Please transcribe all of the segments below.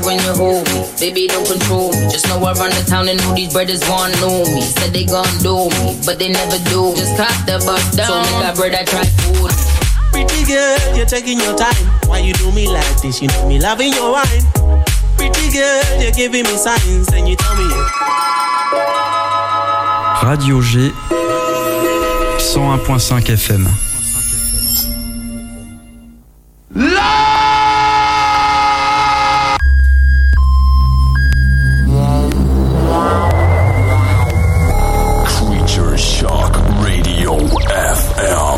when you hold me. Baby, don't control me. Just know I run the town and know these brothers want know me. Said they gon' do me, but they never do. Just cop the bus down. So make that bread, I try food. Pretty girl, you're taking your time. Why you do me like this? You know me loving your wine. Pretty girl, you're giving me signs and you tell me. Radio G 101.5 FM. Creature Shock Radio FM.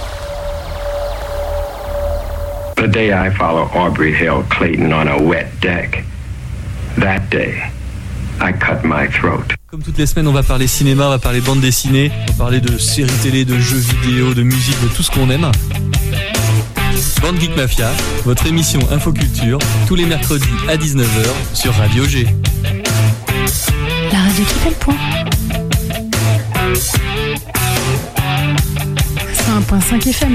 The day I follow Aubrey Hill Clayton on a wet deck, that day, I cut my throat. Comme toutes les semaines, on va parler cinéma, on va parler bande dessinée, on va parler de séries télé, de jeux vidéo, de musique, de tout ce qu'on aime. Bande Geek Mafia, votre émission Infoculture, tous les mercredis à 19h sur Radio G. La radio qui fait le point. 101.5 FM.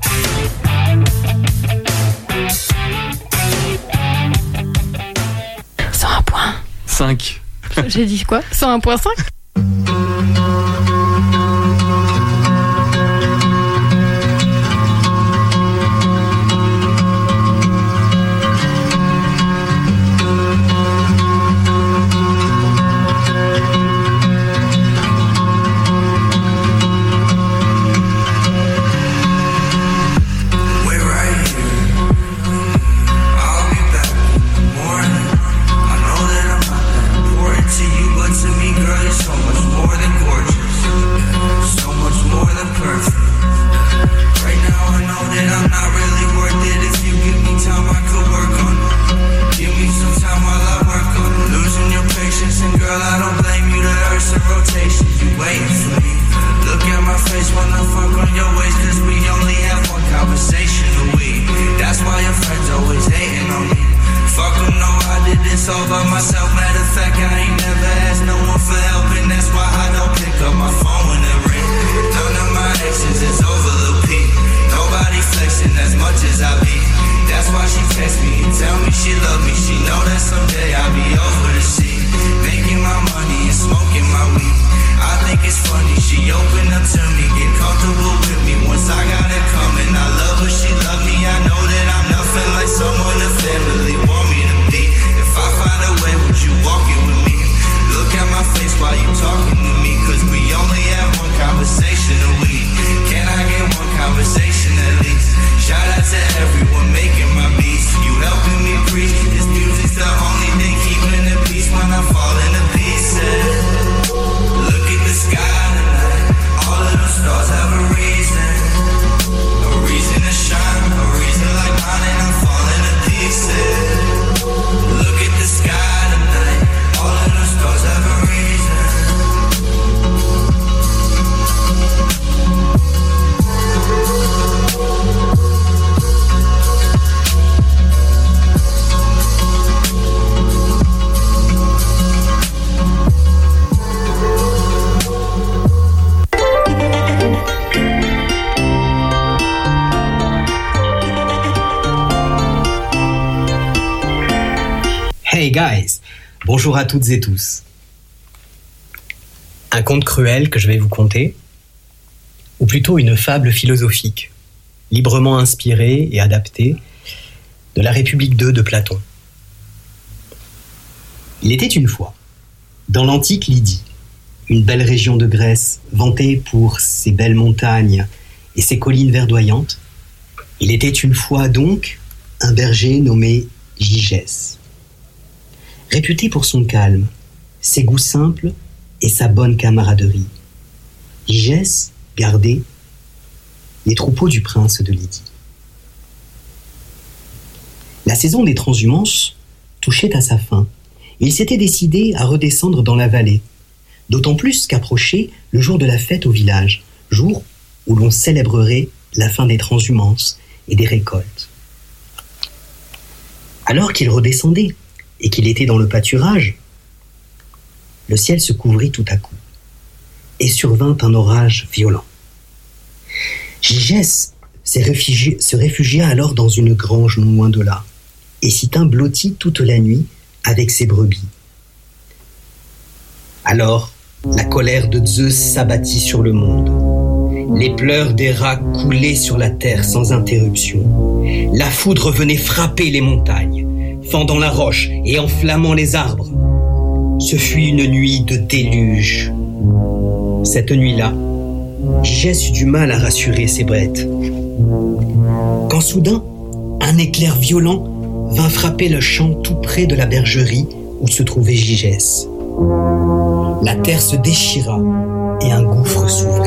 J'ai dit quoi ? 101.5 ? Hey guys, bonjour à toutes et tous. Un conte cruel que je vais vous conter, ou plutôt une fable philosophique, librement inspirée et adaptée de la République 2 de Platon. Il était une fois, dans l'antique Lydie, une belle région de Grèce, vantée pour ses belles montagnes et ses collines verdoyantes, il était une fois donc un berger nommé Gygès. Réputé pour son calme, ses goûts simples et sa bonne camaraderie, Gygès gardait les troupeaux du prince de Lydie. La saison des transhumances touchait à sa fin et il s'était décidé à redescendre dans la vallée, d'autant plus qu'approchait le jour de la fête au village, jour où l'on célébrerait la fin des transhumances et des récoltes. Alors qu'il redescendait et qu'il était dans le pâturage, le ciel se couvrit tout à coup et survint un orage violent. Gygès se réfugia alors dans une grange non loin de là, et s'y tint blotti toute la nuit avec ses brebis. Alors, la colère de Zeus s'abattit sur le monde. Les pleurs des rats coulaient sur la terre sans interruption. La foudre venait frapper les montagnes, fendant la roche et enflammant les arbres. Ce fut une nuit de déluge. Cette nuit-là, Gygès eut du mal à rassurer ses bêtes. Quand soudain, un éclair violent vint frapper le champ tout près de la bergerie où se trouvait Gygès. La terre se déchira et un gouffre s'ouvrit.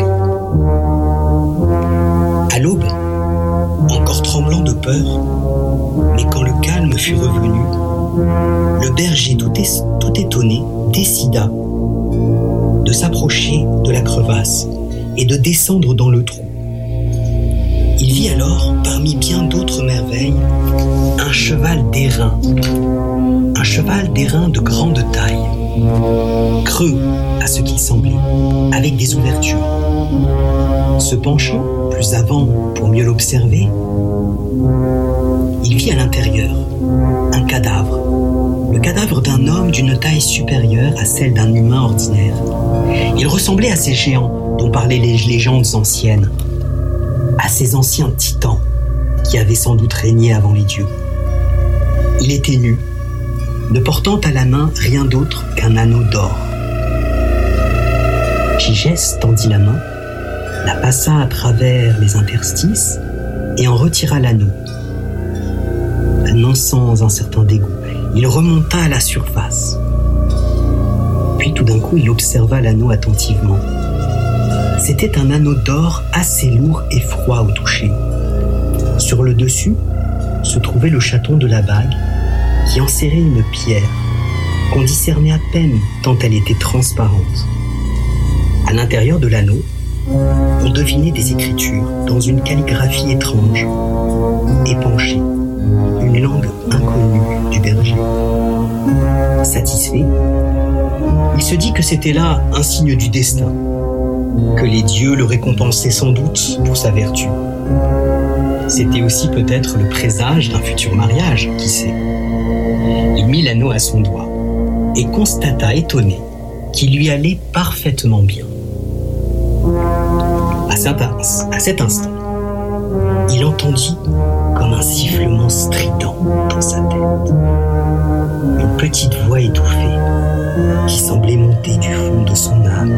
À l'aube, encore tremblant de peur, mais quand le calme fut revenu, le berger tout étonné décida de s'approcher de la crevasse et de descendre dans le trou. Il vit alors, parmi bien d'autres merveilles, un cheval d'airain. Un cheval d'airain de grande taille, creux à ce qu'il semblait, avec des ouvertures. Se penchant plus avant pour mieux l'observer, il vit à l'intérieur un cadavre. Le cadavre d'un homme d'une taille supérieure à celle d'un humain ordinaire. Il ressemblait à ces géants dont parlaient les légendes anciennes, à ces anciens titans qui avaient sans doute régné avant les dieux. Il était nu, ne portant à la main rien d'autre qu'un anneau d'or. Gygès tendit la main, la passa à travers les interstices et en retira l'anneau. Non sans un certain dégoût, il remonta à la surface. Puis tout d'un coup, il observa l'anneau attentivement. C'était un anneau d'or assez lourd et froid au toucher. Sur le dessus se trouvait le chaton de la bague qui enserrait une pierre qu'on discernait à peine tant elle était transparente. À l'intérieur de l'anneau, on devinait des écritures dans une calligraphie étrange, épanchée, une langue inconnue du berger. Satisfait, il se dit que c'était là un signe du destin, que les dieux le récompensaient sans doute pour sa vertu. C'était aussi peut-être le présage d'un futur mariage, qui sait. Il mit l'anneau à son doigt et constata, étonné, qu'il lui allait parfaitement bien. À cet instant, il entendit comme un sifflement strident dans sa tête. Une petite voix étouffée qui semblait monter du fond de son âme.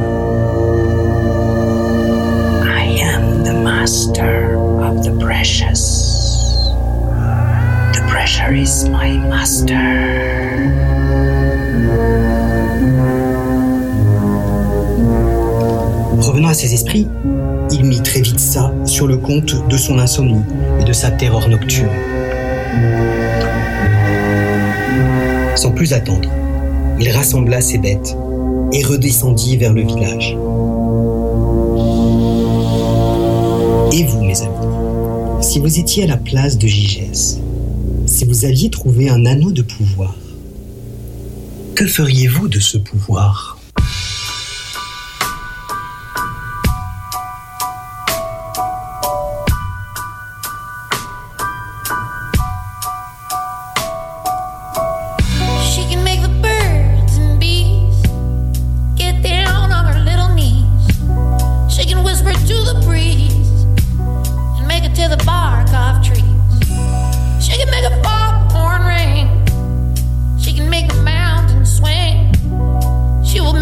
I am the master of the precious. The pressure is my master. Revenant à ses esprits, il mit très vite ça sur le compte de son insomnie et de sa terreur nocturne. Sans plus attendre, il rassembla ses bêtes et redescendit vers le village. Et vous, mes amis, si vous étiez à la place de Gygès, si vous aviez trouvé un anneau de pouvoir, que feriez-vous de ce pouvoir ? She will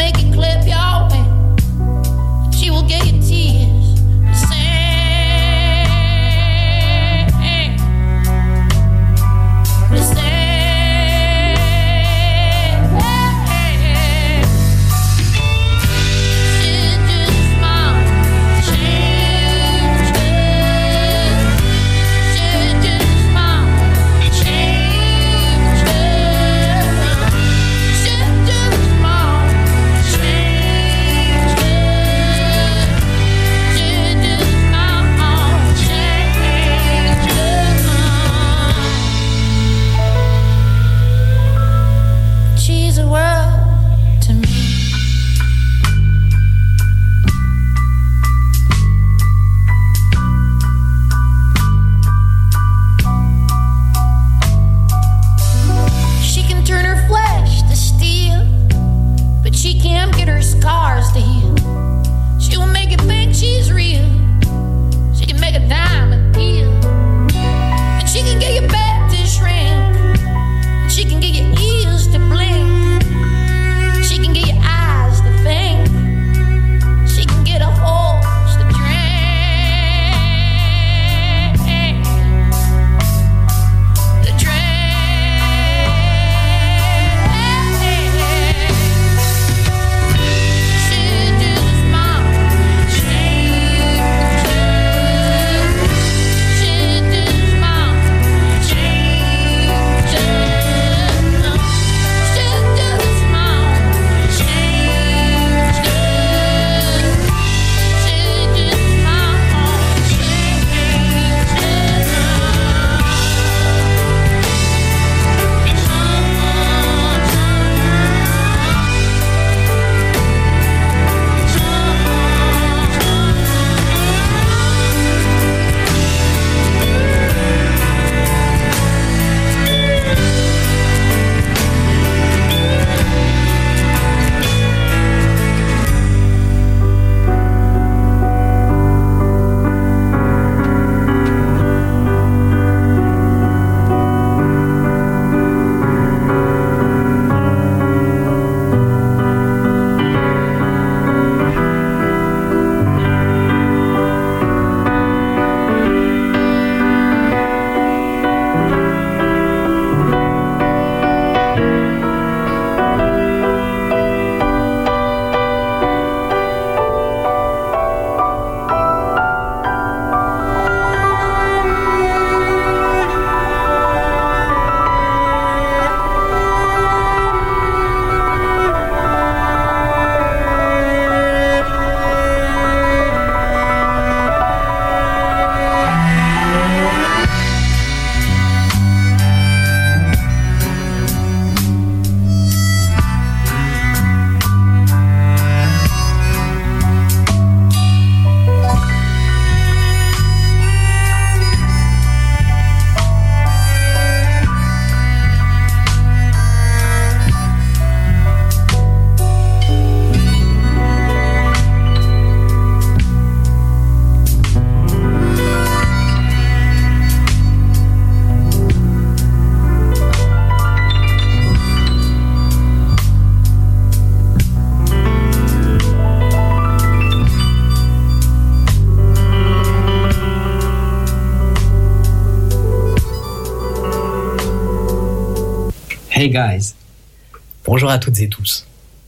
Hey guys, bonjour à toutes et tous.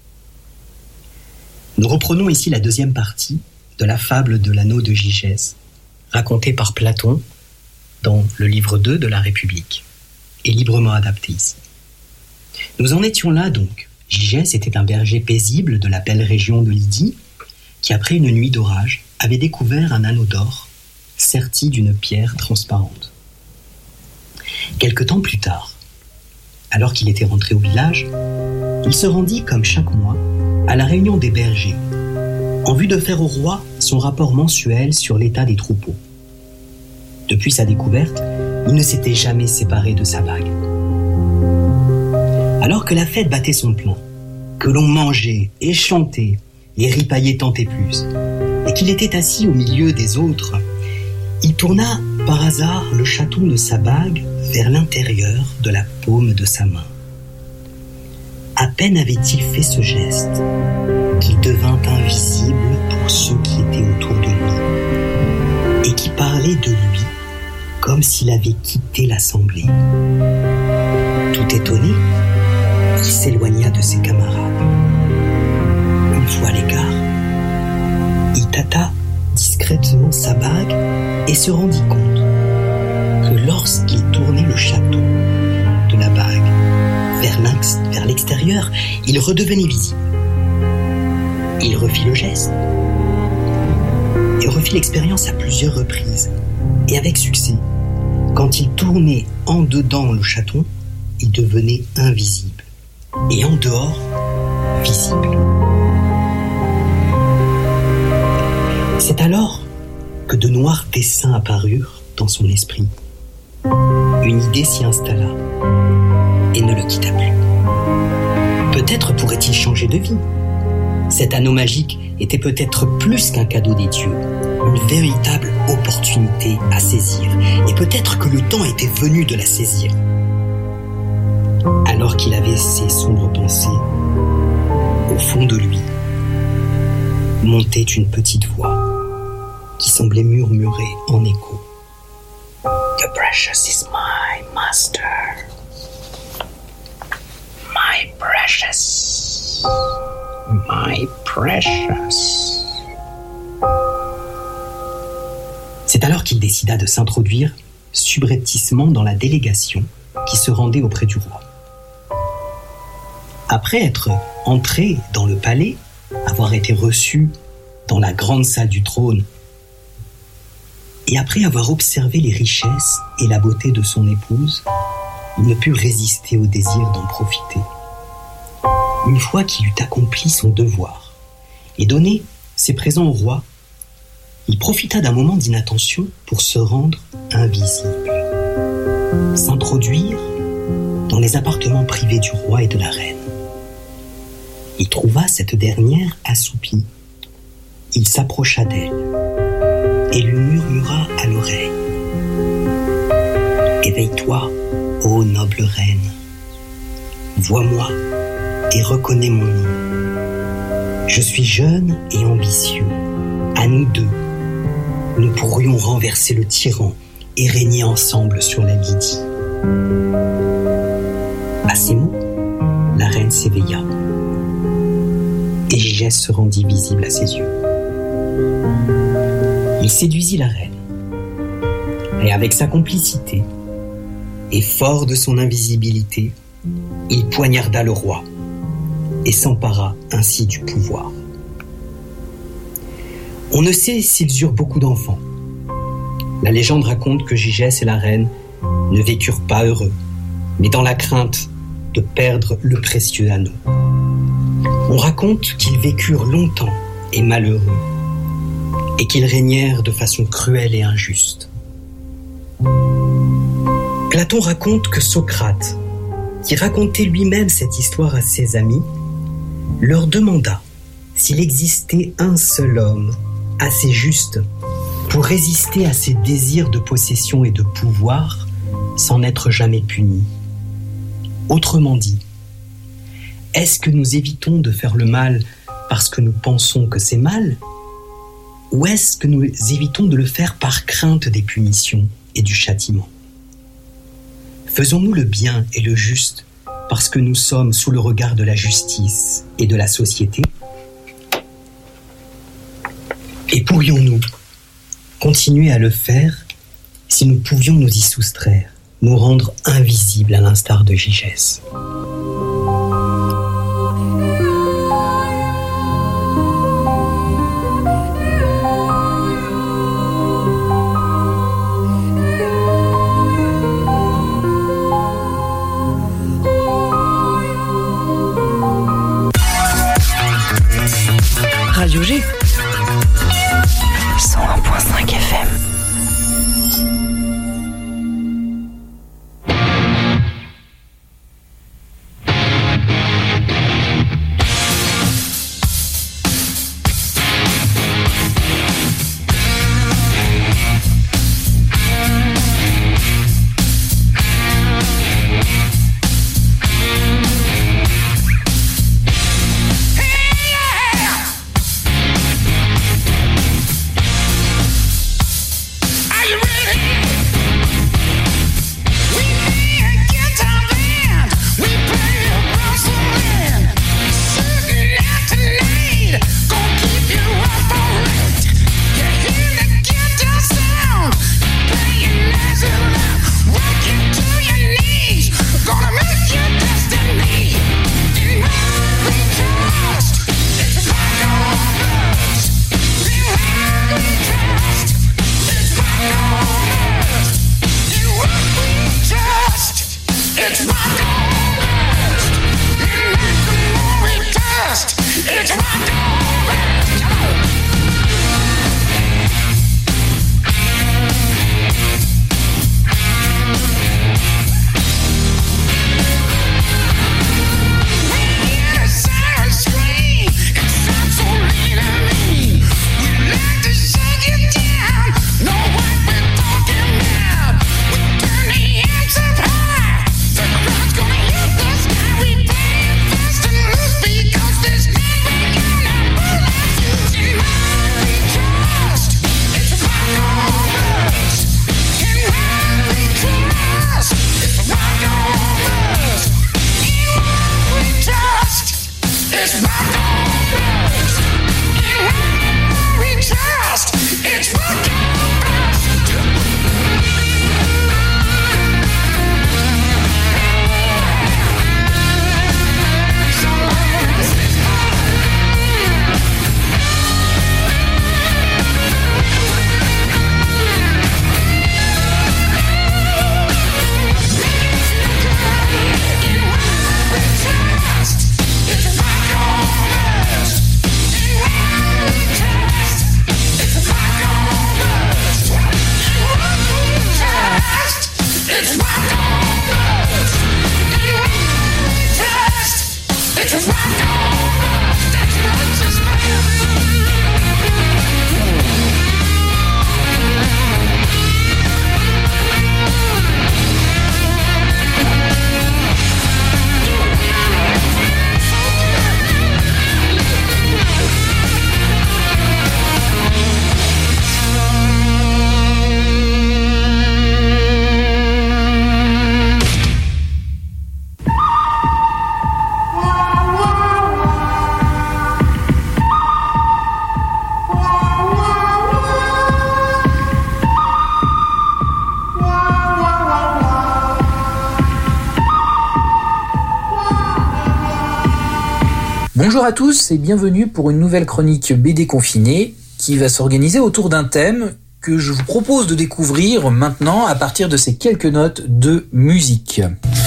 Nous reprenons ici la deuxième partie de la fable de l'anneau de Gygès, racontée par Platon dans le livre 2 de la République, et librement adaptée ici. Nous en étions là donc. Gygès était un berger paisible de la belle région de Lydie, qui après une nuit d'orage avait découvert un anneau d'or serti d'une pierre transparente. Quelque temps plus tard, alors qu'il était rentré au village, il se rendit, comme chaque mois, à la réunion des bergers, en vue de faire au roi son rapport mensuel sur l'état des troupeaux. Depuis sa découverte, il ne s'était jamais séparé de sa bague. Alors que la fête battait son plein, que l'on mangeait et chantait et ripaillait tant et plus, et qu'il était assis au milieu des autres, il tourna par hasard le chaton de sa bague vers l'intérieur de la paume de sa main. À peine avait-il fait ce geste qu'il devint invisible pour ceux qui étaient autour de lui et qui parlaient de lui comme s'il avait quitté l'assemblée. Tout étonné, il s'éloigna de ses camarades. Une fois à l'écart, il tâta discrètement sa bague et se rendit compte que lorsqu'il tournait le chaton de la bague vers l'extérieur, il redevenait visible. Il refit le geste et refit l'expérience à plusieurs reprises, et avec succès. Quand il tournait en dedans le chaton, il devenait invisible, et en dehors, visible. C'est alors que de noirs dessins apparurent dans son esprit. Une idée s'y installa et ne le quitta plus. Peut-être pourrait-il changer de vie. Cet anneau magique était peut-être plus qu'un cadeau des dieux, une véritable opportunité à saisir, et peut-être que le temps était venu de la saisir. Alors qu'il avait ces sombres pensées, au fond de lui, montait une petite voix qui semblait murmurer en écho. The precious is my master. My precious. My precious. C'est alors qu'il décida de s'introduire subrepticement dans la délégation qui se rendait auprès du roi. Après être entré dans le palais, avoir été reçu dans la grande salle du trône, et après avoir observé les richesses et la beauté de son épouse, il ne put résister au désir d'en profiter. Une fois qu'il eut accompli son devoir et donné ses présents au roi, il profita d'un moment d'inattention pour se rendre invisible, s'introduire dans les appartements privés du roi et de la reine. Il trouva cette dernière assoupie. Il s'approcha d'elle et lui murmura à l'oreille. « Éveille-toi, ô noble reine. Vois-moi et reconnais mon nom. Je suis jeune et ambitieux. À nous deux, nous pourrions renverser le tyran et régner ensemble sur la Lydie. » À ces mots, la reine s'éveilla et Gygès se rendit visible à ses yeux. Il séduisit la reine et avec sa complicité et fort de son invisibilité, il poignarda le roi et s'empara ainsi du pouvoir. On ne sait s'ils eurent beaucoup d'enfants. La légende raconte que Gygès et la reine ne vécurent pas heureux, mais dans la crainte de perdre le précieux anneau. On raconte qu'ils vécurent longtemps et malheureux, et qu'ils régnèrent de façon cruelle et injuste. Platon raconte que Socrate, qui racontait lui-même cette histoire à ses amis, leur demanda s'il existait un seul homme assez juste pour résister à ses désirs de possession et de pouvoir sans n'être jamais puni. Autrement dit, est-ce que nous évitons de faire le mal parce que nous pensons que c'est mal, ou est-ce que nous évitons de le faire par crainte des punitions et du châtiment ? Faisons-nous le bien et le juste parce que nous sommes sous le regard de la justice et de la société? Et pourrions-nous continuer à le faire si nous pouvions nous y soustraire, nous rendre invisibles à l'instar de Gigès? Radio G 101.5 FM. Bonjour à tous et bienvenue pour une nouvelle chronique BD confinée qui va s'organiser autour d'un thème que je vous propose de découvrir maintenant à partir de ces quelques notes de musique.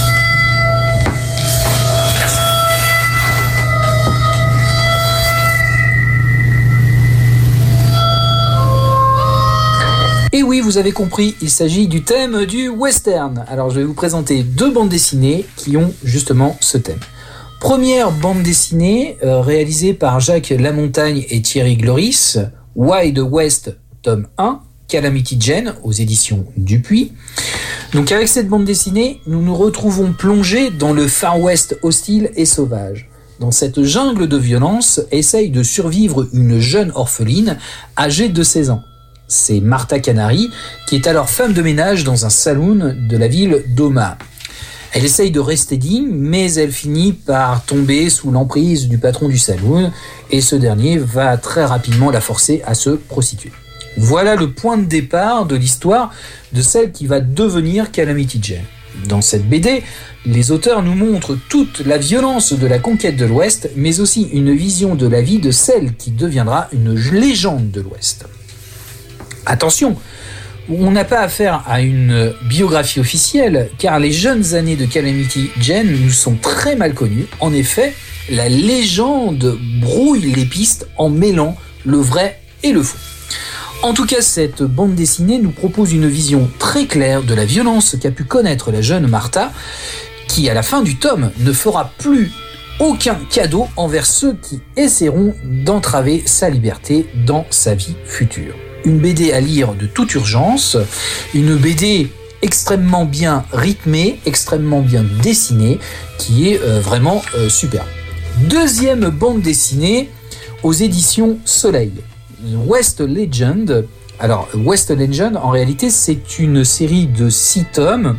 Et oui, vous avez compris, il s'agit du thème du western. Alors je vais vous présenter deux bandes dessinées qui ont justement ce thème. Première bande dessinée réalisée par Jacques Lamontagne et Thierry Gloris, Wild West tome 1, Calamity Jane aux éditions Dupuis. Donc avec cette bande dessinée, nous nous retrouvons plongés dans le Far West hostile et sauvage. Dans cette jungle de violence, essaye de survivre une jeune orpheline âgée de 16 ans. C'est Martha Canary, qui est alors femme de ménage dans un saloon de la ville d'Omaha. Elle essaye de rester digne, mais elle finit par tomber sous l'emprise du patron du saloon, et ce dernier va très rapidement la forcer à se prostituer. Voilà le point de départ de l'histoire de celle qui va devenir Calamity Jane. Dans cette BD, les auteurs nous montrent toute la violence de la conquête de l'Ouest, mais aussi une vision de la vie de celle qui deviendra une légende de l'Ouest. Attention, on n'a pas affaire à une biographie officielle, car les jeunes années de Calamity Jane nous sont très mal connues. En effet, la légende brouille les pistes en mêlant le vrai et le faux. En tout cas, cette bande dessinée nous propose une vision très claire de la violence qu'a pu connaître la jeune Martha, qui à la fin du tome ne fera plus aucun cadeau envers ceux qui essaieront d'entraver sa liberté dans sa vie future. Une BD à lire de toute urgence, une BD extrêmement bien rythmée, extrêmement bien dessinée, qui est vraiment superbe. Deuxième bande dessinée aux éditions Soleil. West Legend. Alors, West Legend, en réalité, c'est une série de 6 tomes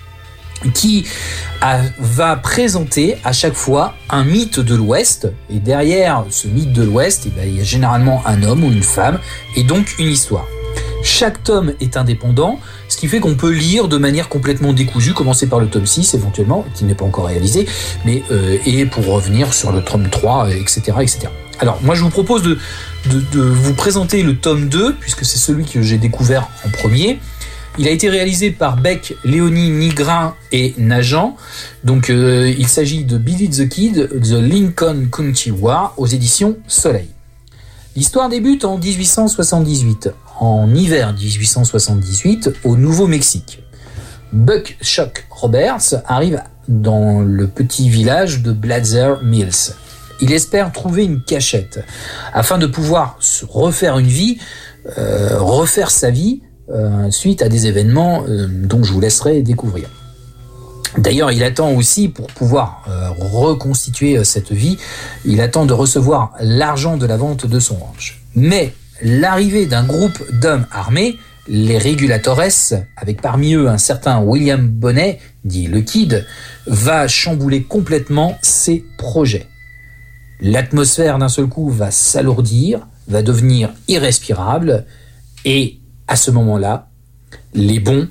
qui va présenter à chaque fois un mythe de l'Ouest. Et derrière ce mythe de l'Ouest, il y a généralement un homme ou une femme, et donc une histoire. Chaque tome est indépendant, ce qui fait qu'on peut lire de manière complètement décousue, commencer par le tome 6 éventuellement, qui n'est pas encore réalisé, mais et pour revenir sur le tome 3, etc., etc. Alors, moi, je vous propose de vous présenter le tome 2, puisque c'est celui que j'ai découvert en premier. Il a été réalisé par Beck, Léonie Nigrin et Najan. Donc, il s'agit de Billy the Kid, The Lincoln County War, aux éditions Soleil. L'histoire débute en 1878, en hiver 1878, au Nouveau-Mexique. Buck Chuck Roberts arrive dans le petit village de Blazer Mills. Il espère trouver une cachette afin de pouvoir se refaire une vie, refaire sa vie suite à des événements dont je vous laisserai découvrir. D'ailleurs, il attend aussi, pour pouvoir reconstituer cette vie, il attend de recevoir l'argent de la vente de son ranch. Mais l'arrivée d'un groupe d'hommes armés, les Regulatores, avec parmi eux un certain William Bonnet, dit le Kid, va chambouler complètement ses projets. L'atmosphère d'un seul coup va s'alourdir, va devenir irrespirable, et à ce moment-là, les bons,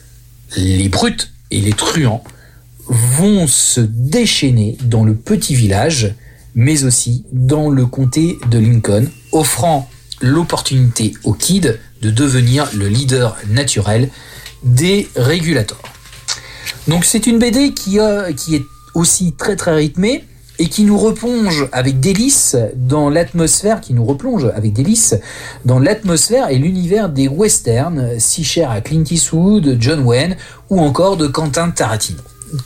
les brutes et les truands vont se déchaîner dans le petit village, mais aussi dans le comté de Lincoln, offrant l'opportunité au Kid de devenir le leader naturel des Regulators. Donc c'est une BD qui est aussi très très rythmée, et qui nous replonge avec délice dans l'atmosphère, et l'univers des westerns si chers à Clint Eastwood, John Wayne ou encore de Quentin Tarantino.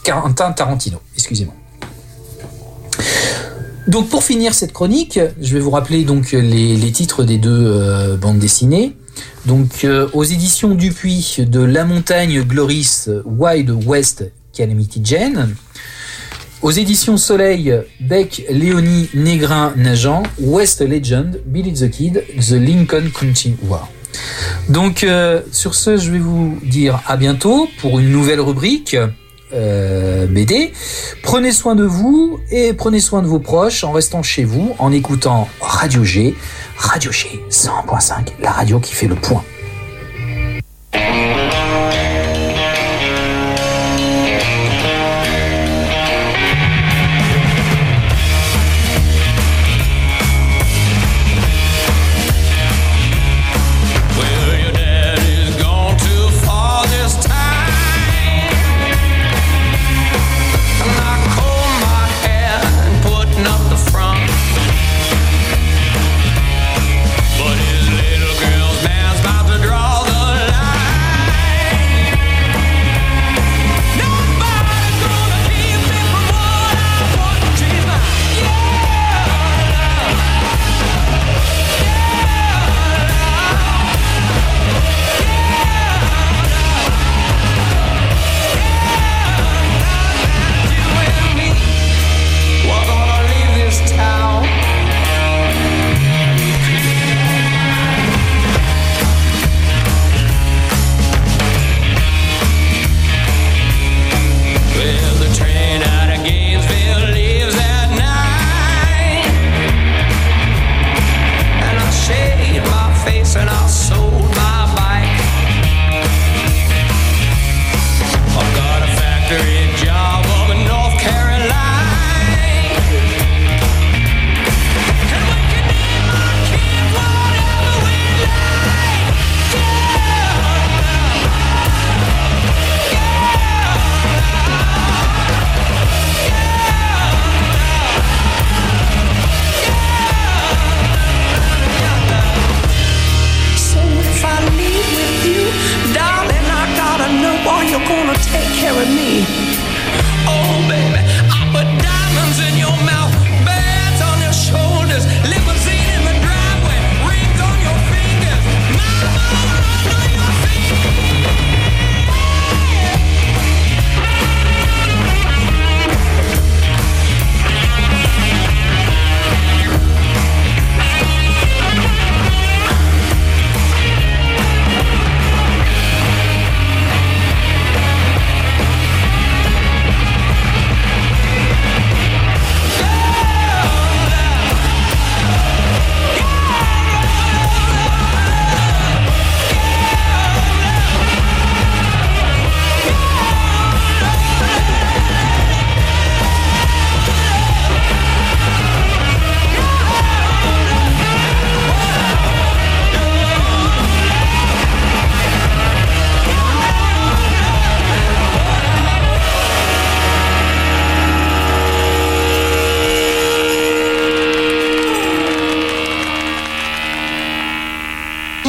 Donc pour finir cette chronique, je vais vous rappeler donc les titres des deux bandes dessinées. Donc aux éditions Dupuis, de La Montagne Gloris, Wild West, Calamity Jane. Aux éditions Soleil, Beck, Léonie Négrin, Najan, West Legend, Billy the Kid, The Lincoln County War. Donc sur ce, je vais vous dire à bientôt pour une nouvelle rubrique BD. Prenez soin de vous et prenez soin de vos proches en restant chez vous, en écoutant Radio G 100.5, la radio qui fait le point. About to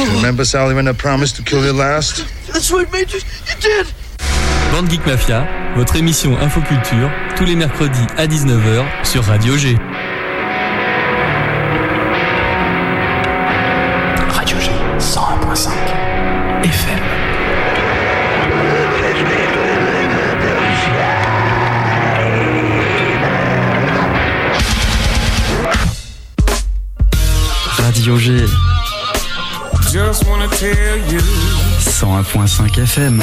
Remember, Sally, when I promised to kill you last? That's right, Major. You did. Bande Geek Mafia, votre émission Infoculture, tous les mercredis à 19h sur Radio G. Radio G 101.5 FM. Radio G 101.5 FM.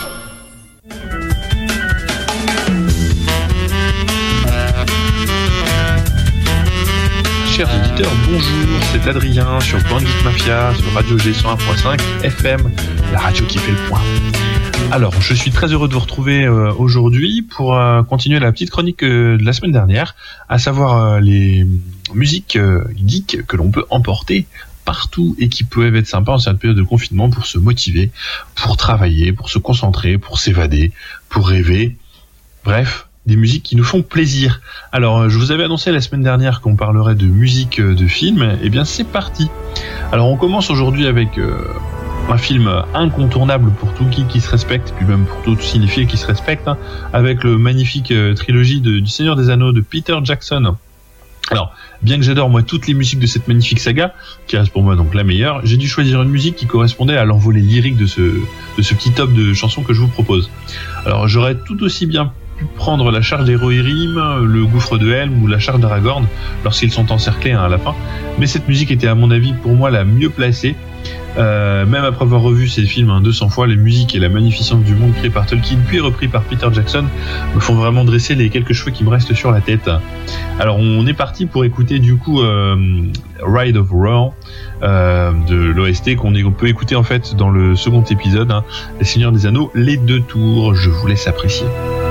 Chers auditeurs, bonjour, c'est Adrien sur Bande Geek Mafia, sur Radio G 101.5 FM, la radio qui fait le point. Alors, je suis très heureux de vous retrouver aujourd'hui pour continuer la petite chronique de la semaine dernière, à savoir les musiques geeks que l'on peut emporter partout et qui peuvent être sympas en cette période de confinement pour se motiver, pour travailler, pour se concentrer, pour s'évader, pour rêver, bref, des musiques qui nous font plaisir. Alors, je vous avais annoncé la semaine dernière qu'on parlerait de musique de film, et bien c'est parti. Alors, on commence aujourd'hui avec un film incontournable pour tout geek qui se respecte, puis même pour tout cinéphile qui se respecte, hein, avec le magnifique trilogie du Seigneur des Anneaux de Peter Jackson. Alors, bien que j'adore moi toutes les musiques de cette magnifique saga, qui reste pour moi donc la meilleure, j'ai dû choisir une musique qui correspondait à l'envolée lyrique de ce petit top de chansons que je vous propose. Alors, j'aurais tout aussi bien pu prendre la charge des Rohirrim, le gouffre de Helm ou la charge d'Aragorn lorsqu'ils sont encerclés à la fin, mais cette musique était à mon avis pour moi la mieux placée. Même après avoir revu ces films 200 fois, les musiques et la magnificence du monde créé par Tolkien puis repris par Peter Jackson me font vraiment dresser les quelques cheveux qui me restent sur la tête. Alors on est parti pour écouter du coup Ride of Rohan de l'OST qu'on peut écouter en fait dans le second épisode, hein, Les Seigneurs des Anneaux, les 2 tours. Je vous laisse apprécier.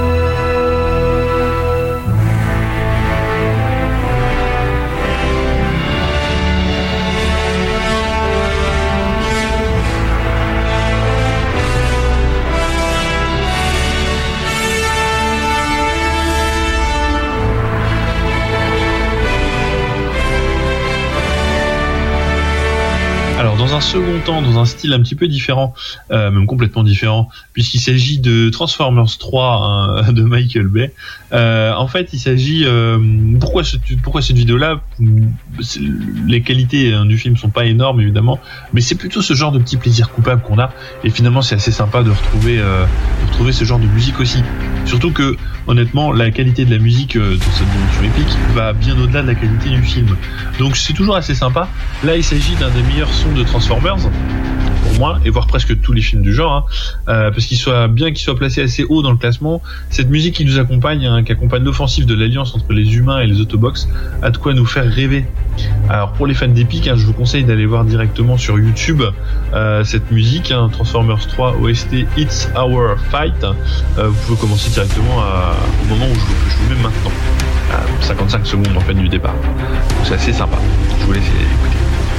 Alors dans un second temps, dans un style un petit peu différent, même complètement différent, puisqu'il s'agit de Transformers 3 de Michael Bay. En fait, il s'agit pourquoi cette vidéo-là, les qualités du film sont pas énormes évidemment, mais c'est plutôt ce genre de petit plaisir coupable qu'on a, et finalement c'est assez sympa de retrouver ce genre de musique aussi. Surtout que honnêtement, la qualité de la musique de cette dimension épique va bien au-delà de la qualité du film. Donc c'est toujours assez sympa. Là, il s'agit d'un des meilleurs sons de Transformers pour moi, et voire presque tous les films du genre, hein, parce qu'il soit placé assez haut dans le classement. Cette musique qui nous accompagne, hein, qui accompagne l'offensive de l'alliance entre les humains et les Autobots, a de quoi nous faire rêver. Alors pour les fans d'épique, hein, je vous conseille d'aller voir directement sur YouTube cette musique, hein, Transformers 3 OST It's Our Fight. Vous pouvez commencer directement au moment où je vous mets maintenant, 55 secondes en fait du départ. Donc c'est assez sympa. Je vous laisse écouter.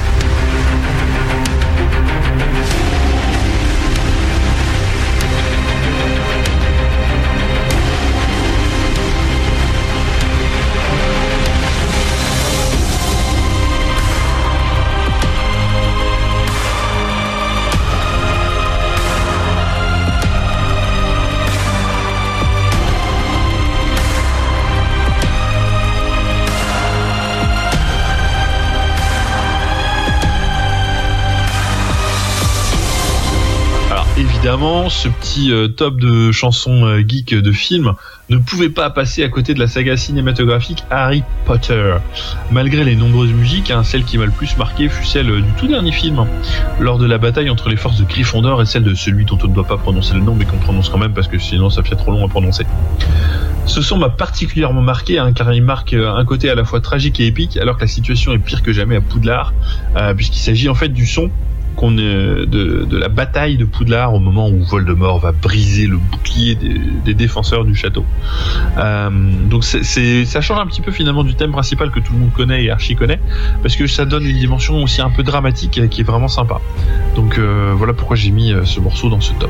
Évidemment, ce petit top de chansons geek de films ne pouvait pas passer à côté de la saga cinématographique Harry Potter. Malgré les nombreuses musiques, hein, celle qui m'a le plus marqué fut celle du tout dernier film, hein, lors de la bataille entre les forces de Gryffondor et celle de celui dont on ne doit pas prononcer le nom mais qu'on prononce quand même parce que sinon ça fait trop long à prononcer. Ce son m'a particulièrement marqué, hein, car il marque un côté à la fois tragique et épique, alors que la situation est pire que jamais à Poudlard, puisqu'il s'agit en fait du son de la bataille de Poudlard au moment où Voldemort va briser le bouclier des défenseurs du château. Donc ça change un petit peu finalement du thème principal que tout le monde connaît et archi connaît, parce que ça donne une dimension aussi un peu dramatique qui est vraiment sympa. Donc voilà pourquoi j'ai mis ce morceau dans ce top.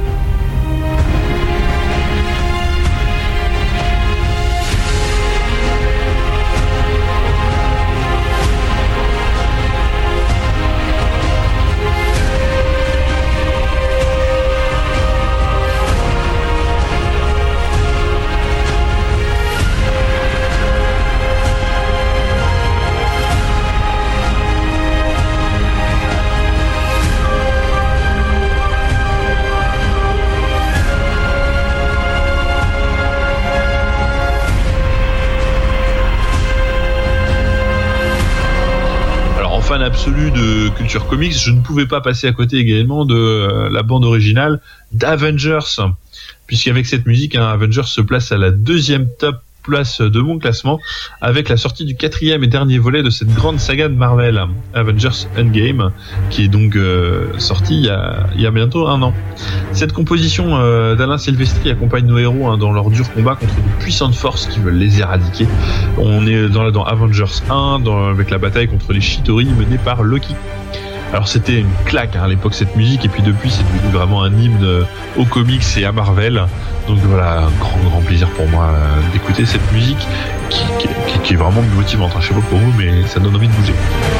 fan absolu de culture comics, je ne pouvais pas passer à côté également de la bande originale d'Avengers, puisqu'avec cette musique, Avengers se place à la 2e top place de mon classement avec la sortie du 4e et dernier volet de cette grande saga de Marvel, Avengers Endgame, qui est donc sorti il y a bientôt 1 an. Cette composition d'Alain Silvestri accompagne nos héros dans leur dur combat contre de puissantes forces qui veulent les éradiquer. On est dans Avengers 1 avec la bataille contre les Chitauri menée par Loki. Alors c'était une claque à l'époque cette musique, et puis depuis c'est devenu vraiment un hymne aux comics et à Marvel. Donc voilà, un grand plaisir pour moi d'écouter cette musique qui est vraiment motivante. Je sais pas pour vous, mais ça donne envie de bouger.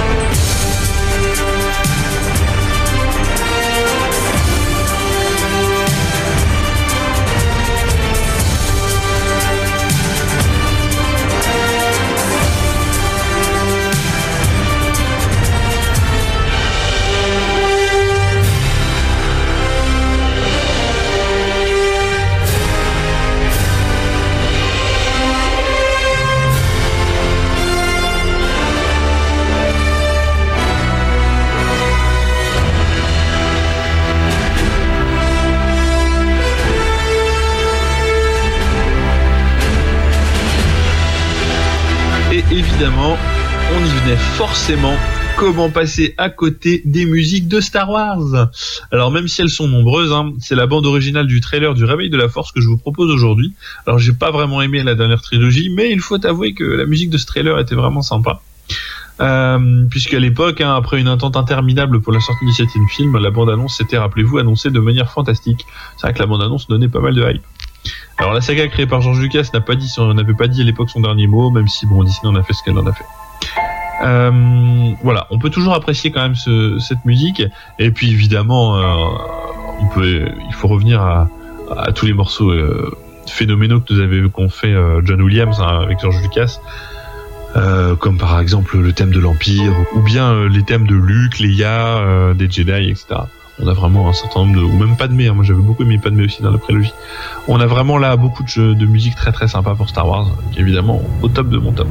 Évidemment, on y venait forcément. Comment passer à côté des musiques de Star Wars? Alors même si elles sont nombreuses, c'est la bande originale du trailer du Réveil de la Force que je vous propose aujourd'hui. Alors j'ai pas vraiment aimé la dernière trilogie, mais il faut avouer que la musique de ce trailer était vraiment sympa. Puisqu'à l'époque, après une attente interminable pour la sortie du 7e film, la bande-annonce s'était, rappelez-vous, annoncée de manière fantastique. C'est vrai que la bande-annonce donnait pas mal de hype. Alors la saga créée par George Lucas n'avait pas dit à l'époque son dernier mot, même si Disney en a fait ce qu'elle en a fait. Voilà, on peut toujours apprécier quand même cette musique, et puis évidemment il faut revenir à tous les morceaux phénoménaux qu'ont fait John Williams avec George Lucas, comme par exemple le thème de l'Empire, ou bien les thèmes de Luke, Leia, des Jedi, etc. On a vraiment un certain nombre ou même Padmé, moi j'avais beaucoup aimé Padmé aussi dans la prélogie. On a vraiment là beaucoup de musique très très sympa pour Star Wars, qui est évidemment au top de mon top.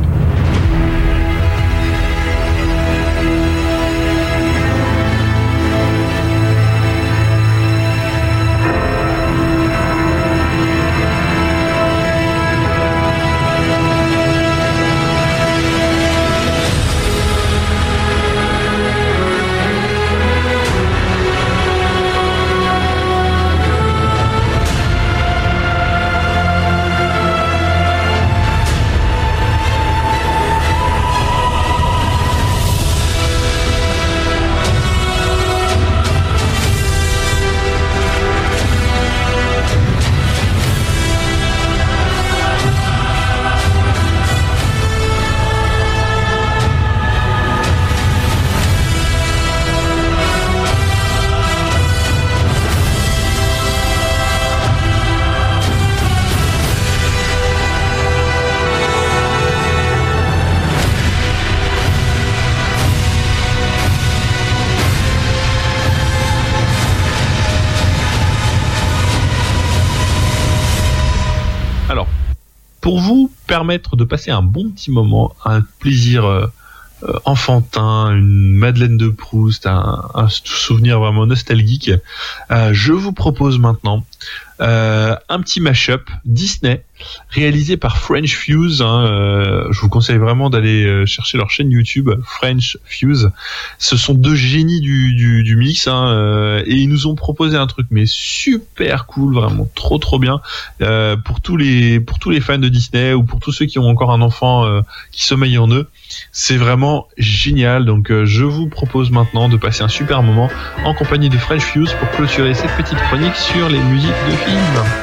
Pour vous permettre de passer un bon petit moment, un plaisir enfantin, une Madeleine de Proust, un souvenir vraiment nostalgique, je vous propose maintenant un petit mash-up Disney réalisé par French Fuse. Je vous conseille vraiment d'aller chercher leur chaîne YouTube French Fuse. Ce sont deux génies du mix, et ils nous ont proposé un truc mais super cool, vraiment trop bien, pour tous les fans de Disney, ou pour tous ceux qui ont encore un enfant qui sommeille en eux. C'est vraiment génial. Donc je vous propose maintenant de passer un super moment en compagnie de French Fuse pour clôturer cette petite chronique sur les musiques de films.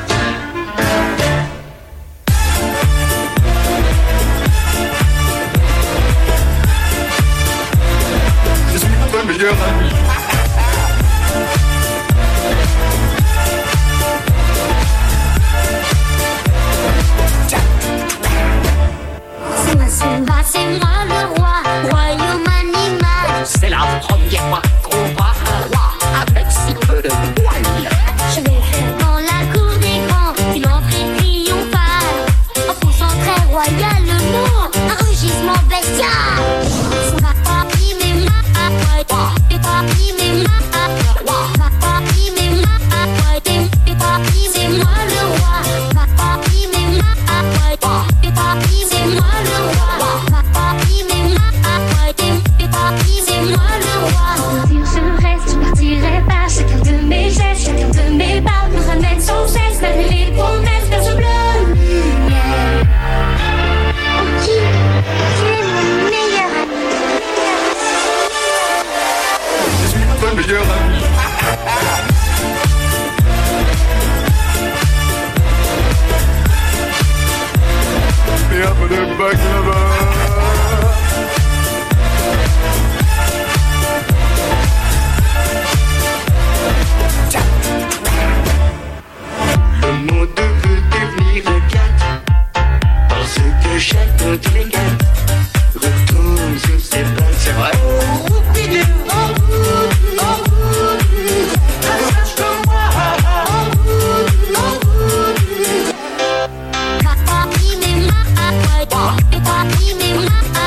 Je suis ton meilleur ami. C'est moi le roi, royaume animal. C'est la première fois qu'on voit un roi avec si peu de poils. Je vais faire dans la cour des grands une entrée triomphale, en poussant très royal le mot, un rugissement bestial. On va animer ma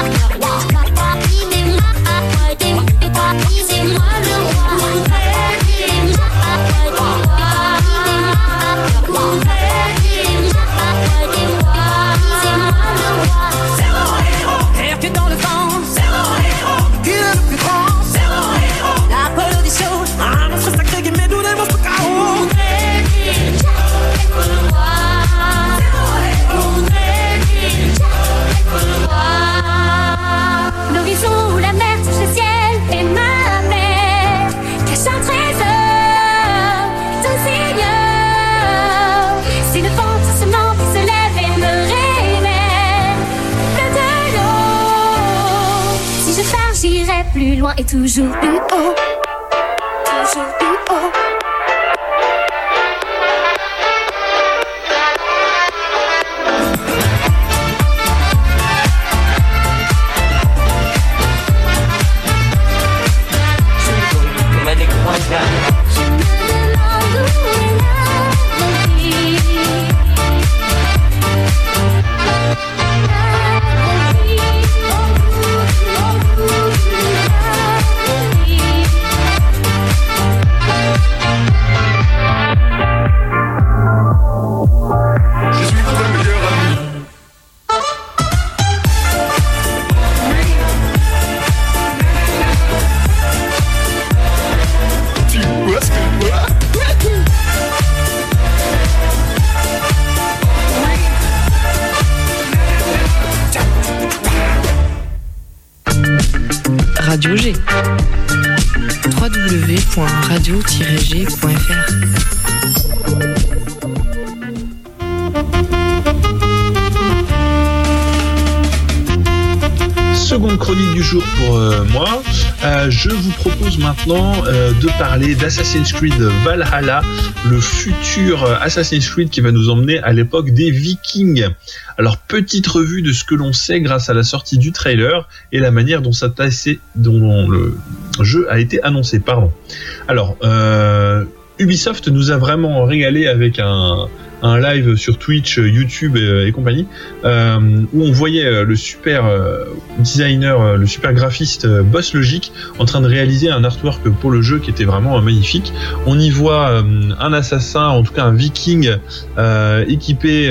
Plus loin et toujours plus haut. Toujours plus haut. Radio G. www.radio-g.fr. Seconde chronique du jour pour moi. Je vous propose maintenant de parler d'Assassin's Creed Valhalla, le futur Assassin's Creed qui va nous emmener à l'époque des Vikings. Alors, petite revue de ce que l'on sait grâce à la sortie du trailer et la manière dont le jeu a été annoncé. Alors, Ubisoft nous a vraiment régalé avec un live sur Twitch, YouTube et compagnie, où on voyait le super designer, le super graphiste Boss Logic en train de réaliser un artwork pour le jeu qui était vraiment magnifique. On y voit un assassin, en tout cas un viking, équipé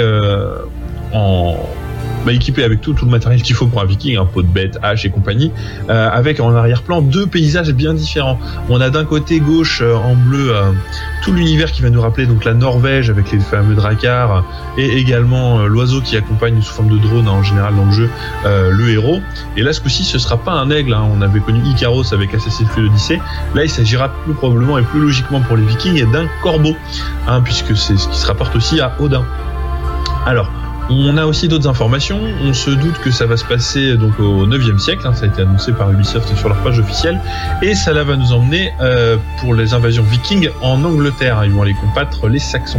équipé avec tout le matériel qu'il faut pour un viking, un pot de bête, hache et compagnie, avec en arrière-plan deux paysages bien différents. On a d'un côté gauche en bleu tout l'univers qui va nous rappeler donc la Norvège avec les fameux dracars et également l'oiseau qui accompagne sous forme de drone en général dans le jeu le héros. Et là ce coup-ci ce sera pas un aigle, on avait connu Icaros avec Assassin's Creed Odyssey. Là il s'agira plus probablement et plus logiquement pour les vikings d'un corbeau, puisque c'est ce qui se rapporte aussi à Odin. Alors on a aussi d'autres informations. On se doute que ça va se passer donc au 9e siècle. Ça a été annoncé par Ubisoft sur leur page officielle. Et ça va nous emmener pour les invasions vikings en Angleterre. Ils vont aller combattre les Saxons.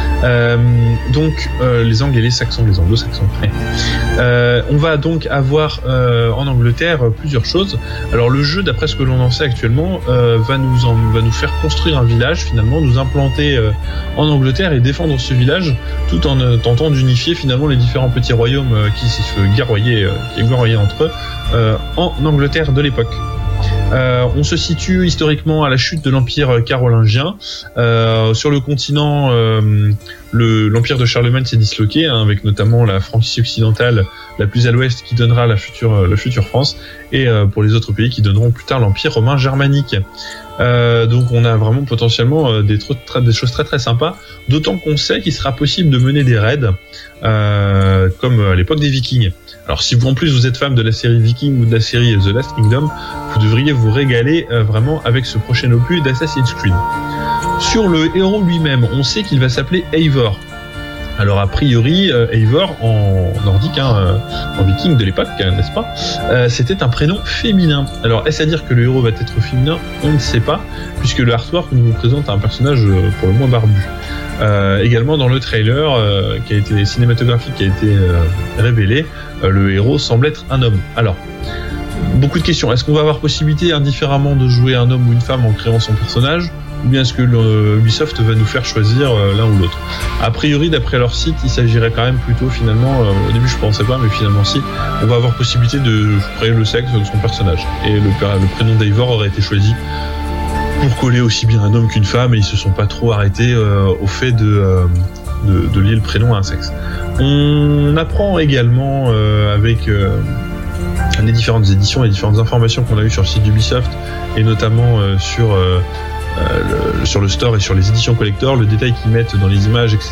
Les Angles et les Saxons, les Anglo-Saxons. On va donc avoir en Angleterre plusieurs choses. Alors le jeu, d'après ce que l'on en sait actuellement, va nous faire construire un village, finalement, nous implanter en Angleterre et défendre ce village, tout en tentant d'unifier finalement les différents petits royaumes qui se guerroyaient entre eux en Angleterre de l'époque. On se situe historiquement à la chute de l'Empire carolingien. Sur le continent, l'Empire de Charlemagne s'est disloqué, avec notamment la Francie occidentale, la plus à l'ouest, qui donnera la future France, et pour les autres pays qui donneront plus tard l'Empire romain germanique. Donc on a vraiment potentiellement des choses très très sympas, d'autant qu'on sait qu'il sera possible de mener des raids comme à l'époque des Vikings. Alors si vous en plus vous êtes fan de la série Viking ou de la série The Last Kingdom, vous devriez vous régaler vraiment avec ce prochain opus d'Assassin's Creed. Sur le héros lui-même, on sait qu'il va s'appeler Eivor. Alors a priori, Eivor en nordique, en viking de l'époque, n'est-ce pas, c'était un prénom féminin. Alors est-ce à dire que le héros va être féminin? On ne sait pas, puisque le artwork nous présente un personnage pour le moins barbu. Également dans le trailer cinématographique qui a été révélé, le héros semble être un homme. Alors, beaucoup de questions. Est-ce qu'on va avoir possibilité indifféremment de jouer un homme ou une femme en créant son personnage? ou bien est-ce que Ubisoft va nous faire choisir l'un ou l'autre. A priori, d'après leur site, il s'agirait quand même plutôt finalement, au début je pensais pas, mais finalement si, on va avoir possibilité de créer le sexe de son personnage. Et le prénom d'Eivor aurait été choisi pour coller aussi bien un homme qu'une femme, et ils se sont pas trop arrêtés au fait de lier le prénom à un sexe. On apprend également avec les différentes éditions et les différentes informations qu'on a eues sur le site d'Ubisoft, et notamment sur le store et sur les éditions collector, le détail qu'ils mettent dans les images, etc.,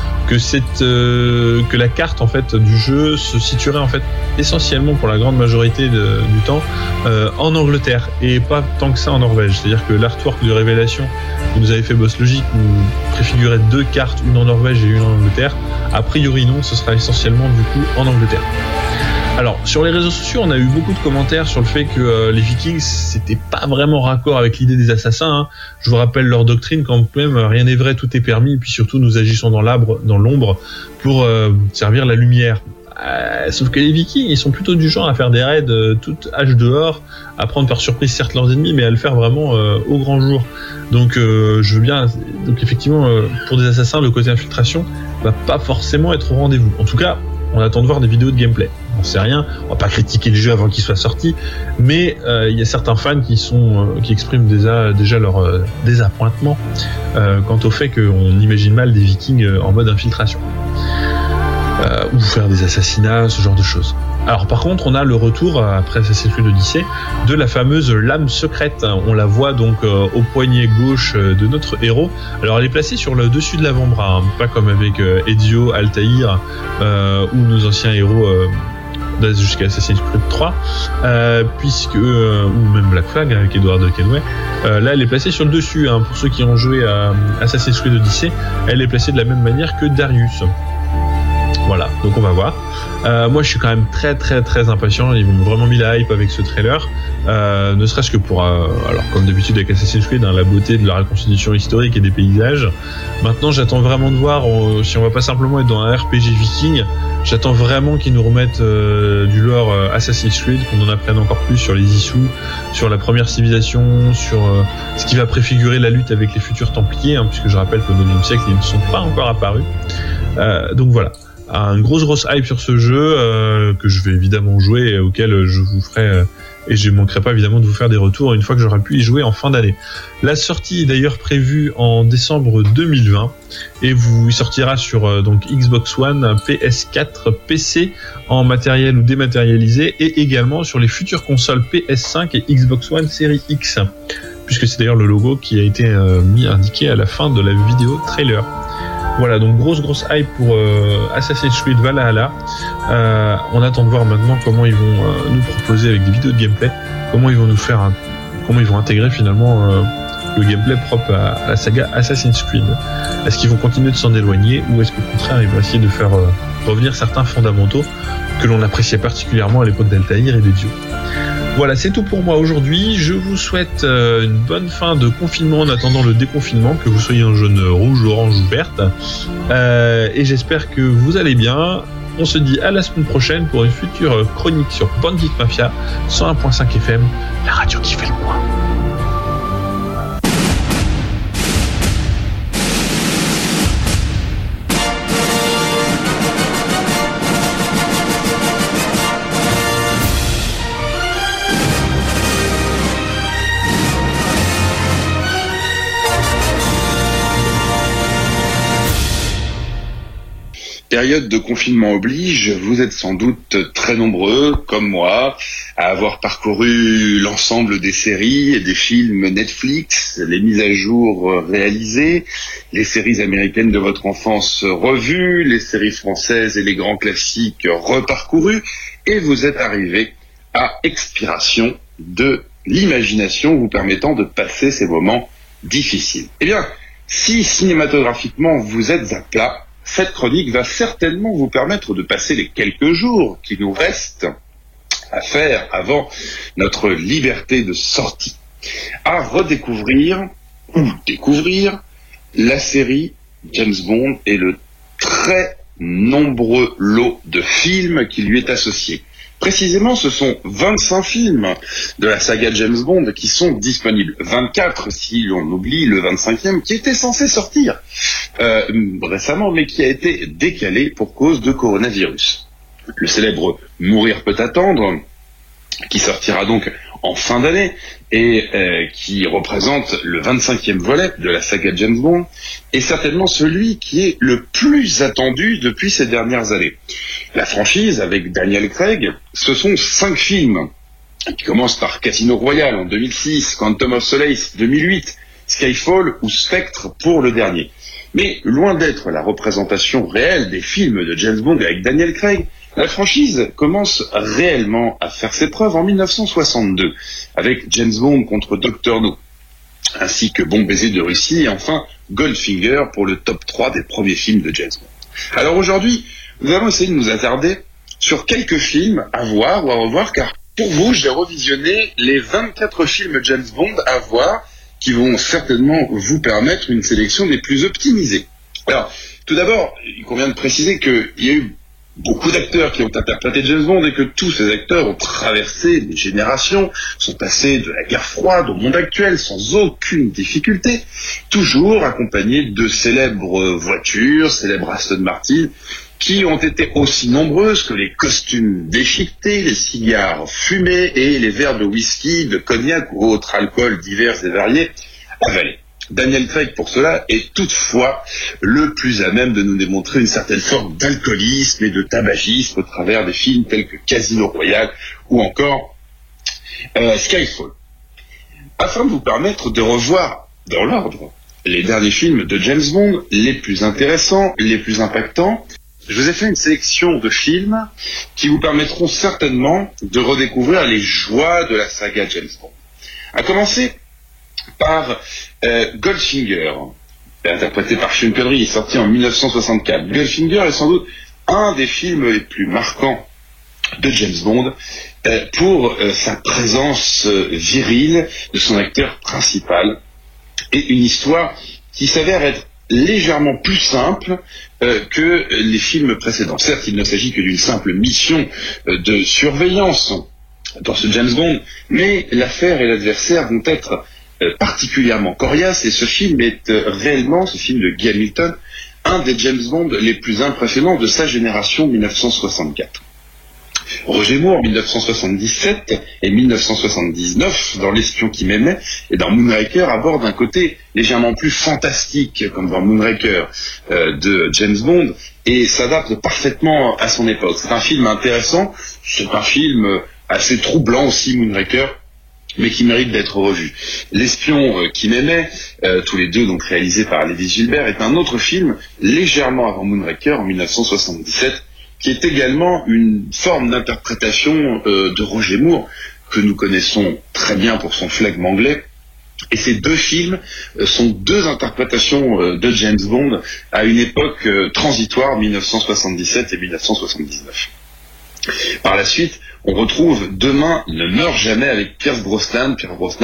que la carte en fait du jeu se situerait en fait essentiellement pour la grande majorité du temps en Angleterre et pas tant que ça en Norvège. C'est-à-dire que l'artwork de révélation que nous avait fait Boss Logic nous préfigurait 2 cartes, une en Norvège et une en Angleterre. A priori non, ce sera essentiellement du coup en Angleterre. Alors, sur les réseaux sociaux, on a eu beaucoup de commentaires sur le fait que les Vikings, c'était pas vraiment raccord avec l'idée des assassins. Hein. Je vous rappelle leur doctrine quand même, rien n'est vrai, tout est permis, et puis surtout nous agissons dans l'ombre pour servir la lumière. Sauf que les Vikings, ils sont plutôt du genre à faire des raids toute hache dehors, à prendre par surprise certes leurs ennemis, mais à le faire vraiment au grand jour. Donc je veux bien. Donc effectivement, pour des assassins, le côté infiltration va pas forcément être au rendez-vous. En tout cas, on attend de voir des vidéos de gameplay. On sait rien, on va pas critiquer le jeu avant qu'il soit sorti, mais il y a certains fans qui expriment déjà leur désappointement quant au fait qu'on imagine mal des Vikings en mode infiltration. Ou faire des assassinats, ce genre de choses. Alors par contre, on a le retour, après Assassin's Creed Odyssey, de la fameuse lame secrète. On la voit donc au poignet gauche de notre héros. Alors elle est placée sur le dessus de l'avant-bras, hein, pas comme avec Ezio, Altaïr ou nos anciens héros jusqu'à Assassin's Creed 3, ou même Black Flag avec Edward Kenway. Là, elle est placée sur le dessus. Hein, pour ceux qui ont joué à Assassin's Creed Odyssey, elle est placée de la même manière que Darius. Voilà, donc on va voir. Moi je suis quand même très très très impatient. Ils m'ont vraiment mis la hype avec ce trailer, ne serait-ce que pour alors comme d'habitude avec Assassin's Creed, hein, la beauté de la reconstitution historique et des paysages. Maintenant j'attends vraiment de voir si on va pas simplement être dans un RPG viking. J'attends vraiment qu'ils nous remettent du lore Assassin's Creed, qu'on en apprenne encore plus sur les Issus, sur la première civilisation, sur ce qui va préfigurer la lutte avec les futurs Templiers, hein, puisque je rappelle qu'au 9e siècle ils ne sont pas encore apparus. Donc voilà, un grosse hype sur ce jeu que je vais évidemment jouer et auquel je vous ferai et je ne manquerai pas évidemment de vous faire des retours une fois que j'aurai pu y jouer en fin d'année. La sortie est d'ailleurs prévue en décembre 2020 et il sortira sur donc Xbox One, PS4, PC en matériel ou dématérialisé et également sur les futures consoles PS5 et Xbox One Series X, puisque c'est d'ailleurs le logo qui a été indiqué à la fin de la vidéo trailer. Voilà, donc grosse hype pour Assassin's Creed Valhalla. On attend de voir maintenant comment ils vont nous proposer avec des vidéos de gameplay, comment ils vont intégrer finalement le gameplay propre à la saga Assassin's Creed. Est-ce qu'ils vont continuer de s'en éloigner ou est-ce qu'au contraire ils vont essayer de faire revenir certains fondamentaux que l'on appréciait particulièrement à l'époque d'Altaïr et d'Ezio. Voilà, c'est tout pour moi aujourd'hui. Je vous souhaite une bonne fin de confinement en attendant le déconfinement, que vous soyez en jaune, rouge, orange ou verte. Et j'espère que vous allez bien. On se dit à la semaine prochaine pour une future chronique sur Band Geek Mafia 101.5 FM, la radio qui fait le point. Période de confinement oblige, vous êtes sans doute très nombreux, comme moi, à avoir parcouru l'ensemble des séries et des films Netflix, les mises à jour réalisées, les séries américaines de votre enfance revues, les séries françaises et les grands classiques reparcourus, et vous êtes arrivé à expiration de l'imagination vous permettant de passer ces moments difficiles. Eh bien, si cinématographiquement vous êtes à plat, cette chronique va certainement vous permettre de passer les quelques jours qui nous restent à faire avant notre liberté de sortie, à redécouvrir ou découvrir la série James Bond et le très nombreux lot de films qui lui est associé. Précisément, ce sont 25 films de la saga James Bond qui sont disponibles. 24 si l'on oublie le 25e qui était censé sortir récemment, mais qui a été décalé pour cause de coronavirus. Le célèbre Mourir peut attendre, qui sortira donc en fin d'année et qui représente le 25e volet de la saga James Bond, est certainement celui qui est le plus attendu depuis ces dernières années. La franchise, avec Daniel Craig, ce sont 5 films qui commencent par Casino Royale en 2006, Quantum of Solace 2008, Skyfall ou Spectre pour le dernier. Mais loin d'être la représentation réelle des films de James Bond avec Daniel Craig, la franchise commence réellement à faire ses preuves en 1962, avec James Bond contre Dr. No, ainsi que Bon baiser de Russie et enfin Goldfinger pour le top 3 des premiers films de James Bond. Alors aujourd'hui, nous allons essayer de nous attarder sur quelques films à voir ou à revoir, car pour vous, j'ai revisionné les 24 films James Bond à voir, qui vont certainement vous permettre une sélection des plus optimisées. Alors, tout d'abord, il convient de préciser qu'il y a eu beaucoup d'acteurs qui ont interprété James Bond et que tous ces acteurs ont traversé des générations, sont passés de la guerre froide au monde actuel sans aucune difficulté, toujours accompagnés de célèbres voitures, célèbres Aston Martin, qui ont été aussi nombreuses que les costumes déchiquetés, les cigares fumés et les verres de whisky, de cognac ou autres alcools divers et variés avalés. Daniel Craig, pour cela, est toutefois le plus à même de nous démontrer une certaine forme d'alcoolisme et de tabagisme au travers des films tels que Casino Royale ou encore Skyfall. Afin de vous permettre de revoir dans l'ordre les derniers films de James Bond, les plus intéressants, les plus impactants, je vous ai fait une sélection de films qui vous permettront certainement de redécouvrir les joies de la saga James Bond. À commencer par Goldfinger, interprété par Sean Connery, sorti en 1964. Goldfinger est sans doute un des films les plus marquants de James Bond pour sa présence virile de son acteur principal et une histoire qui s'avère être légèrement plus simple que les films précédents. Certes, il ne s'agit que d'une simple mission de surveillance dans ce James Bond, mais l'affaire et l'adversaire vont être particulièrement coriaces, et ce film est réellement, ce film de Guy Hamilton, un des James Bond les plus impressionnants de sa génération 1964. Roger Moore, 1977 et 1979, dans L'espion qui m'aimait et dans Moonraker, aborde un côté légèrement plus fantastique, comme dans Moonraker, de James Bond, et s'adapte parfaitement à son époque. C'est un film intéressant, c'est un film assez troublant aussi, Moonraker, mais qui mérite d'être revu. L'espion qui m'aimait, tous les deux donc réalisés par Lévis Gilbert, est un autre film légèrement avant Moonraker en 1977, qui est également une forme d'interprétation de Roger Moore, que nous connaissons très bien pour son flegme anglais. Et ces deux films sont deux interprétations de James Bond à une époque transitoire, 1977 et 1979. Par la suite, on retrouve Demain ne meurt jamais avec Pierce Brosnan,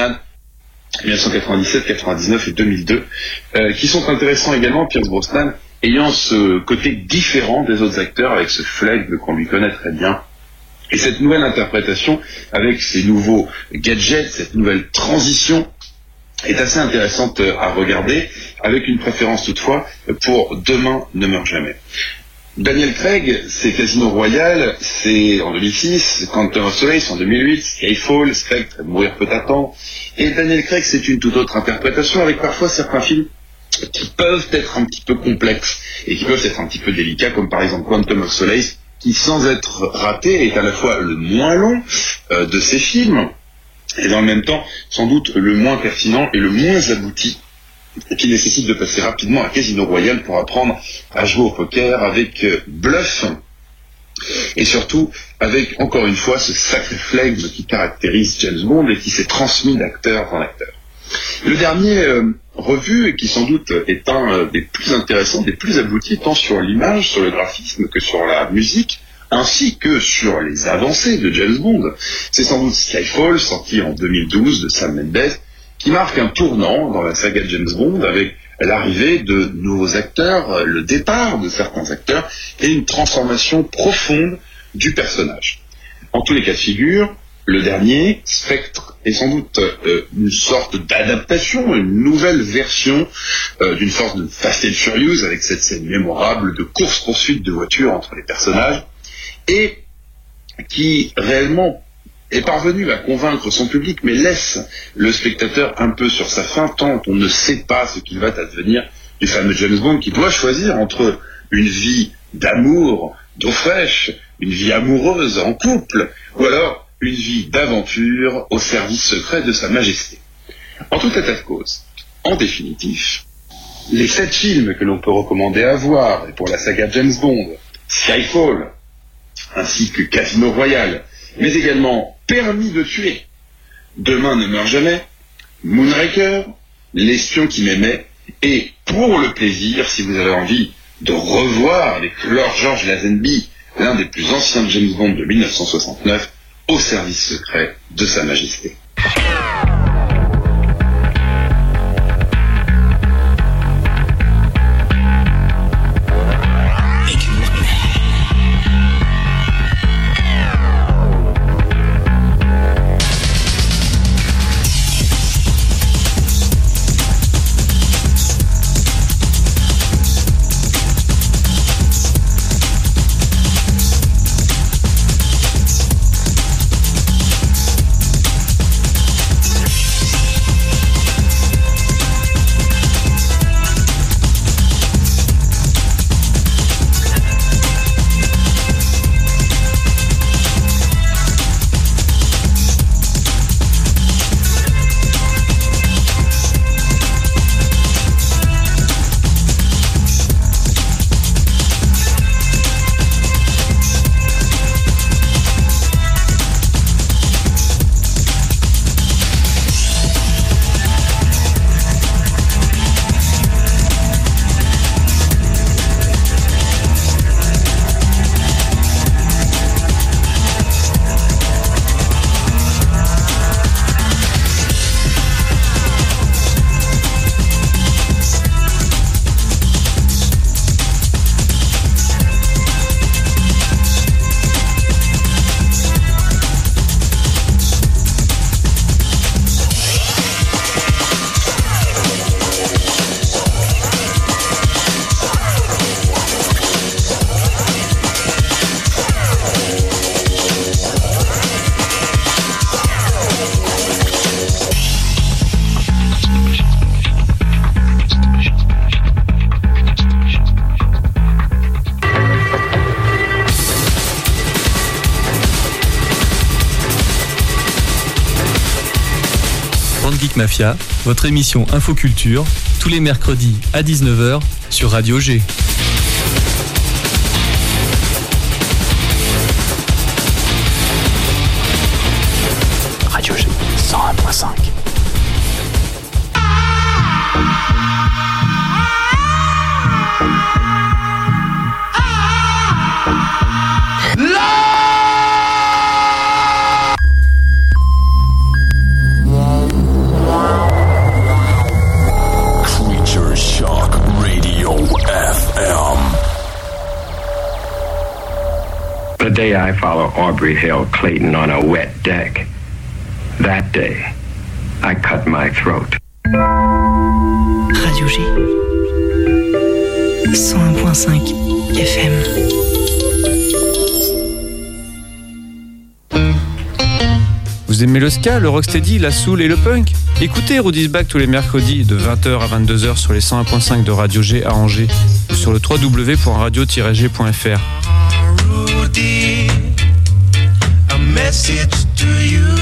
1997, 99 et 2002, qui sont intéressants également. Pierce Brosnan ayant ce côté différent des autres acteurs, avec ce flegme qu'on lui connaît très bien. Et cette nouvelle interprétation, avec ces nouveaux gadgets, cette nouvelle transition, est assez intéressante à regarder, avec une préférence toutefois pour Demain ne meurt jamais. Daniel Craig, c'est Casino Royale, c'est en 2006, Quantum of Solace en 2008, Skyfall, Spectre, Mourir peut attendre. Et Daniel Craig, c'est une toute autre interprétation, avec parfois certains films qui peuvent être un petit peu complexes et qui peuvent être un petit peu délicats, comme par exemple Quantum of Solace, qui sans être raté est à la fois le moins long de ces films et dans le même temps sans doute le moins pertinent et le moins abouti, qui nécessite de passer rapidement à Casino Royale pour apprendre à jouer au poker avec bluff et surtout avec encore une fois ce sacré flegme qui caractérise James Bond et qui s'est transmis d'acteur en acteur. Le dernier revu, et qui sans doute est un des plus intéressants, des plus aboutis, tant sur l'image, sur le graphisme que sur la musique, ainsi que sur les avancées de James Bond, c'est sans doute Skyfall, sorti en 2012 de Sam Mendes, qui marque un tournant dans la saga James Bond avec l'arrivée de nouveaux acteurs, le départ de certains acteurs et une transformation profonde du personnage. En tous les cas de figure, le dernier, Spectre, est sans doute une sorte d'adaptation, une nouvelle version d'une sorte de Fast and Furious, avec cette scène mémorable de course-poursuite de voitures entre les personnages, et qui réellement est parvenu à convaincre son public, mais laisse le spectateur un peu sur sa faim, tant on ne sait pas ce qu'il va advenir du fameux James Bond qui doit choisir entre une vie d'amour, d'eau fraîche, une vie amoureuse en couple, ou alors une vie d'aventure au service secret de Sa Majesté. En tout état de cause, en définitif, les 7 films que l'on peut recommander à voir, et pour la saga James Bond, Skyfall, ainsi que Casino Royale, mais également Permis de tuer, Demain ne meurt jamais, Moonraker, L'espion qui m'aimait, et pour le plaisir, si vous avez envie de revoir avec Lord George Lazenby, l'un des plus anciens James Bond de 1969, au service secret de Sa Majesté. Mafia, votre émission Infoculture, tous les mercredis à 19h sur Radio G. Radio G 101.5. The day I follow Aubrey Hill Clayton on a wet deck, that day, I cut my throat. Radio G 101.5 FM. Vous aimez le ska, le rocksteady, la soul et le punk? Écoutez Rudy's Back tous les mercredis de 20h à 22h sur les 101.5 de Radio G à Angers ou sur le www.radio-g.fr. A message to you.